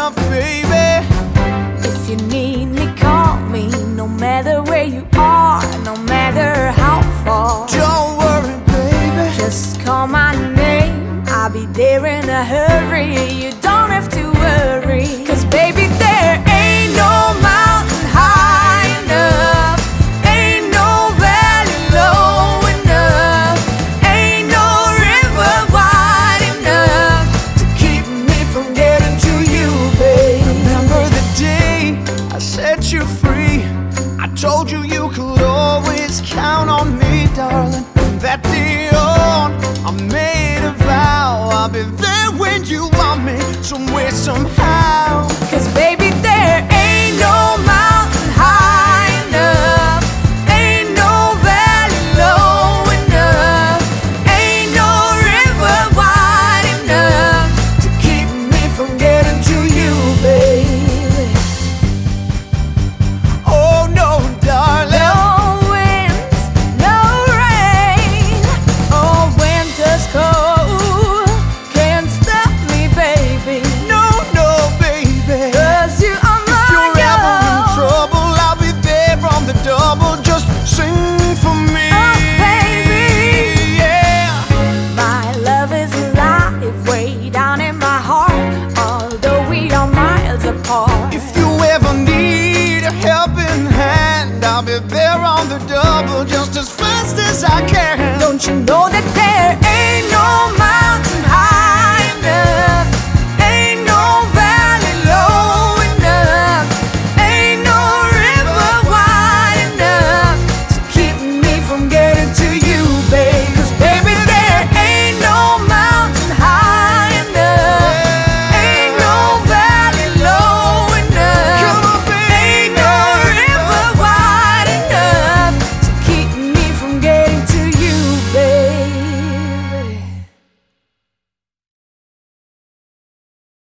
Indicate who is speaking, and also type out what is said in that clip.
Speaker 1: enough, baby.
Speaker 2: If you need me, call me. No matter where you are, no matter how far.
Speaker 1: Don't worry, baby.
Speaker 2: Just call my name, I'll be there in a hurry. You don't have to worry, 'cause baby, there ain't no mountain high enough, ain't no valley low enough, ain't no river wide enough to keep me from getting to you, babe.
Speaker 1: Remember the day I set you free? I told you you could always count on me, darling. From that day on, I made a vow I'll be there when you want me, somewhere, somehow.
Speaker 2: 'Cause baby, there ain't no mountain high enough, ain't no valley low enough, ain't no river wide enough to keep me from getting to you, baby.
Speaker 1: Oh no, darling.
Speaker 2: No winds, no rain, or winter's cold can't stop me, baby.
Speaker 1: No, no, baby.
Speaker 2: 'Cause you are my
Speaker 1: If you're ever in
Speaker 2: girl.
Speaker 1: trouble, I'll be there on the double. Just sing for me.
Speaker 2: Oh, baby.
Speaker 1: Yeah.
Speaker 2: My love is alive, way down in my heart, although we are miles apart.
Speaker 1: If you ever need a helping hand, I'll be there on the double, just as fast as I can.
Speaker 2: Don't you know that there ain't